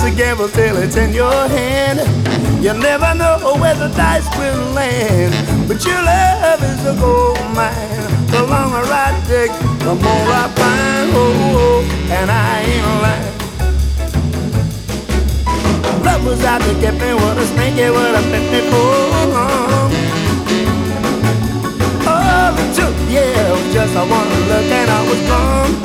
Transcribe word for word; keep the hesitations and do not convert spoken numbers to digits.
a gamble till it's in your hand. You never know where the dice will land, but your love is a gold mine. The longer I dig, the more I find. Oh, oh, and I ain't lying. Love was out to get me, what a snake it would have bit me for long. Oh, the truth, yeah, it was just a one look and I was gone.